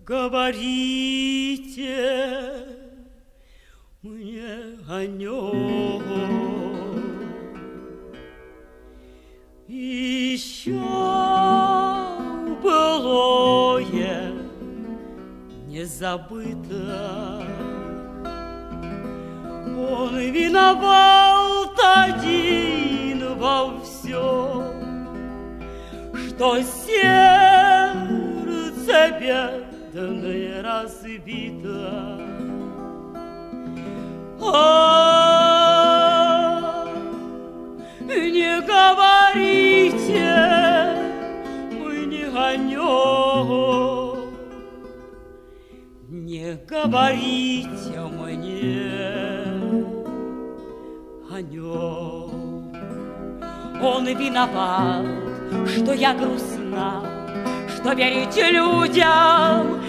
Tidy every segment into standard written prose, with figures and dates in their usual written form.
говорите мне о нем. Еще былое не забыто. Он виноват один во всем, что сердце бедное разбито. Не говорите мне о нем, не говорите мне о нем. Он виноват, что я грустна, что верить людям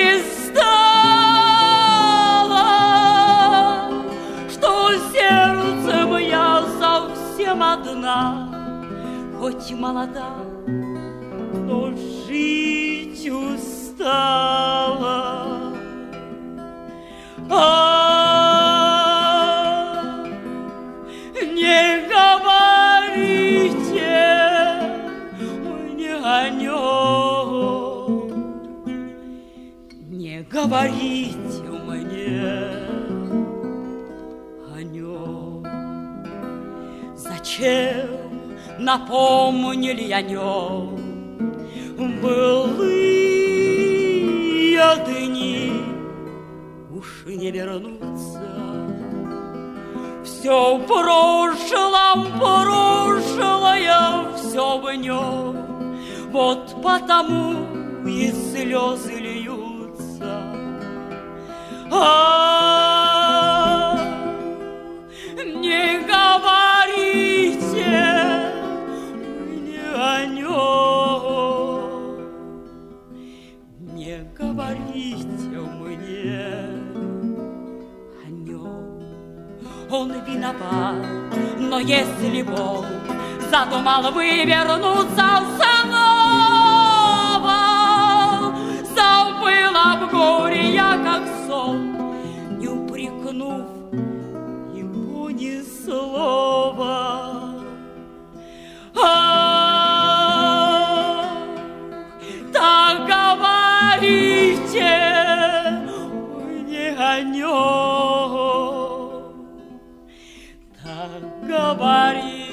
перестала, что сердцем я совсем одна, хоть молода, но жить устала. Не говорите мне о нем, не говорите мне о нем. Зачем напомнили о нем былые дни? Уж не вернуться. Все в прошлом, прошлое, все в нем. Вот потому и слезы льются. Не говорите мне о нем, не говорите мне о нем. Он виноват, но если Бог задумал вывернуться снова, забыла в горе я, как сон, не упрекнув его ни слова. Так говорите мне о нем, так говорите.